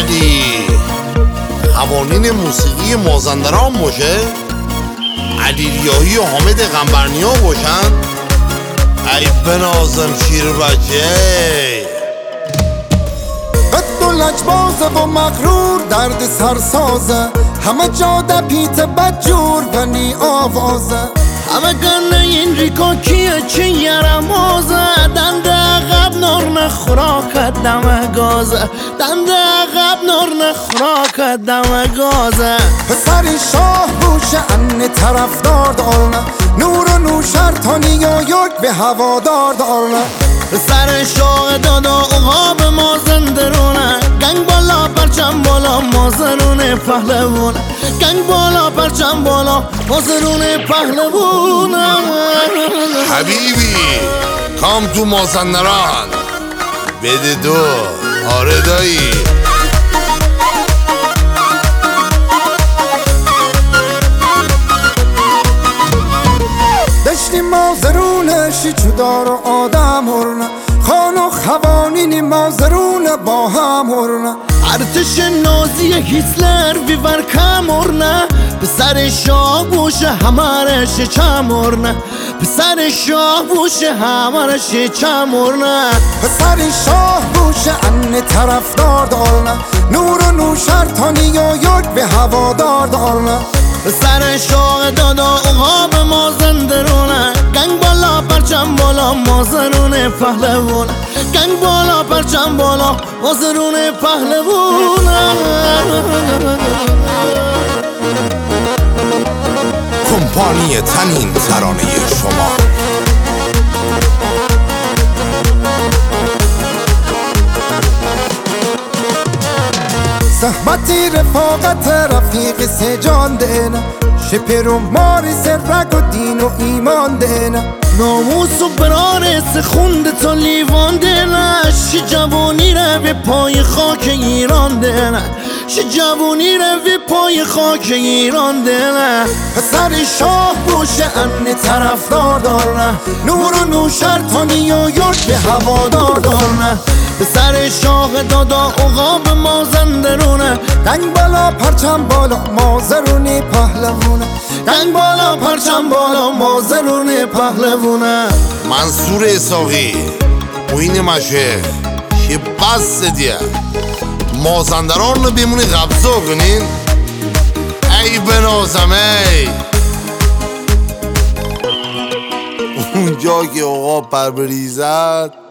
علی قوانین موسیقی مازندران باشه، علی ریاحی و حامد قنبرنیا باشن. ای بنازم شیر بچه قد و لجبازه و مغرور درد سرسازه، همه جاده پیت بدجور و نی آوازه. همه گنه این ریکا کیه چه یرمازه، دنده عقب نور نخوراکت دم گازه، دنده عقب نور نخوراکت دم گازه. پسری شاه بوشه ان طرفدار دارنه، نور و نوشر تا نیویورک به هوادار دارنه. سر شوق دادا اوها به مازندرونه، گنگ بالا پرچم بالا مازرونه پهلوونه، گنگ بالا پرچم بالا مازرونه پهلوونه. حبیبی کام تو مازندران بده دو. آره دایی دشتی مازرونه شیچودار و آدم هرنه، خان و خوانین مازرونه با هم هرنه. ارتش نازی هیتلر ویور کمرنه، پسر شاه بوشه همرش چمرنه، پسر شاه بوشه همرش چمرنه. پسری شاه بوشه ان طرفدار دارنه، نور و نوشر تا نیویورک به هوادار دارنه. سر شوق دادا اوها به مازندرونه، گنگ بالا پرچم بالا مازرونه پهلوونه، گنگ بالا پرچم بالا مازرونه پهلوونه. کمپانی تنین ترانه شما. صحبتی رفاقت رفیق سجان دینه، شپر و ماریس رگ و دین و ایمان دینه. ناموس و برارس خونده تا لیوان دینه، شی جوانی رو به پای خاک ایران دینه، شی جوانی رو به پای خاک ایران دینه. پسری شاه بوشه ان طرفدار دارنه، نور و نوشر تا نیویورک به هوادار دارنه. پسر شاه دادا اوقا به مازندرونه، گنگ بالا پرچم بالا مازرونی پهلوونه، گنگ بالا پرچم بالا مازرونه پهلوونه. منصور اساقی موین مشه که بس دیه مازندران رو بمونی قبضه کنین. ای بنازم ای اونجا که آقا پر بریزد